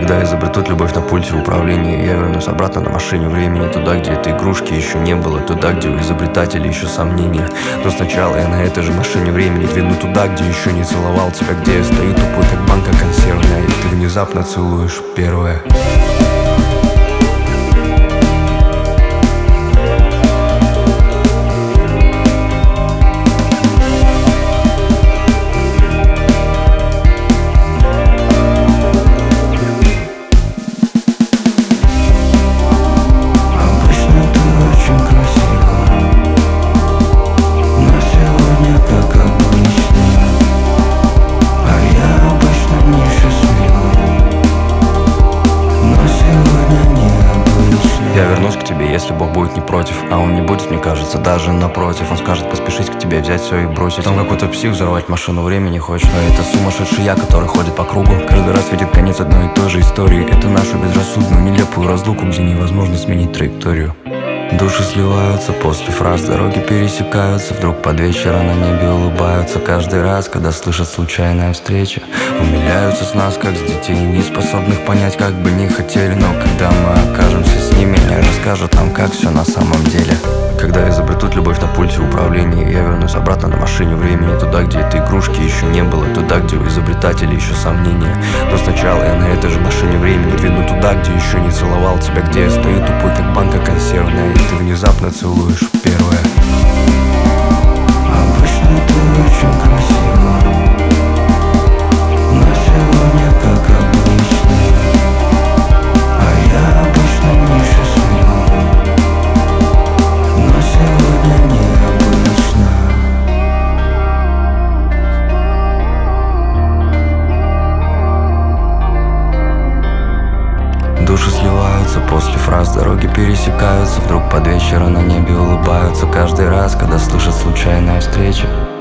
Когда изобретут любовь на пульте управления, я вернусь обратно на машине времени, туда, где этой игрушки еще не было, туда, где у изобретателей еще сомнения. Но сначала я на этой же машине времени двину туда, где еще не целовал тебя, где я стою тупой, как банка консервная, и ты внезапно целуешь первое. Я вернусь к тебе, если Бог будет не против. А он не будет, мне кажется, даже напротив. Он скажет поспешить к тебе, взять все и бросить. Там какой-то псих взорвать машину времени хочет. А это сумасшедший я, который ходит по кругу. Каждый раз видит конец одной и той же истории. Это нашу безрассудную, нелепую разлуку, где невозможно сменить траекторию. Души сливаются после фраз, дороги пересекаются. Вдруг под вечер на небе улыбаются. Каждый раз, когда слышат случайная встреча, умиляются с нас, как с детей, не способных понять, как бы не хотели. Но когда мы окажемся с ними, они расскажут нам, как все на самом деле. Когда изобретут любовь на пульте управления, я вернусь обратно на машине времени, туда, где этой игрушки еще не было, туда, где у изобретателей еще сомнения. Но сначала я на этой же машине времени двину туда, где еще не целовал тебя, где я стою тупой, как банка консервная, и ты внезапно целуешь первое. Обычно ты очень красива, но сегодня как обычно, а я обычно несчастлив, но сегодня необычно. Души сливаются после фраз, дороги пересекаются. Вдруг под вечер на небе улыбаются. Каждый раз, когда слышат случайная встреча,